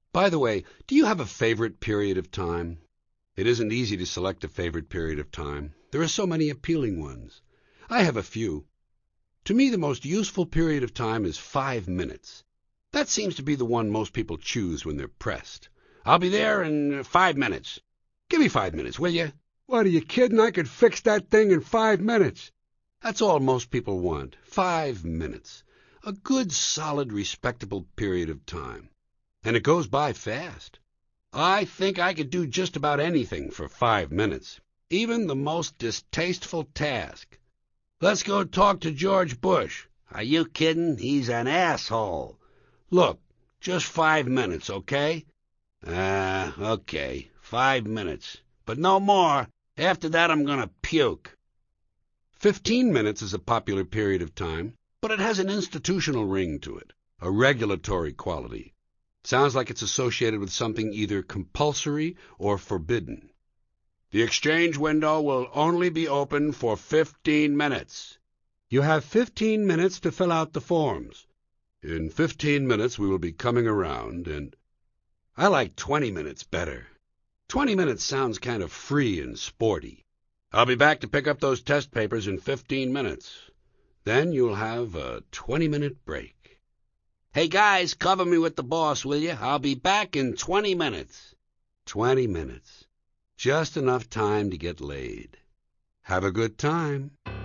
By the way, do you have a favorite period of time? It isn't easy to select a favorite period of time. There are so many appealing ones. I have a few. To me, the most useful period of time is 5 minutes. That seems to be the one most people choose when they're pressed. I'll be there in 5 minutes. Give me 5 minutes, will you? What, are you kidding? I could fix that thing in 5 minutes. That's all most people want. 5 minutes. A good, solid, respectable period of time. And it goes by fast. I think I could do just about anything for 5 minutes, even the most distasteful task. Let's go talk to George Bush. Are you kidding? He's an asshole. Look, just 5 minutes, okay? Okay, 5 minutes. But no more. After that, I'm gonna puke. 15 minutes is a popular period of time, but it has an institutional ring to it, a regulatory quality. Sounds like it's associated with something either compulsory or forbidden. The exchange window will only be open for 15 minutes. You have 15 minutes to fill out the forms. In 15 minutes we will be coming around, and I like 20 minutes better. 20 minutes sounds kind of free and sporty. I'll be back to pick up those test papers in 15 minutes. Then you'll have a 20-minute break. Hey, guys, cover me with the boss, will you? I'll be back in 20 minutes. 20 minutes. Just enough time to get laid. Have a good time.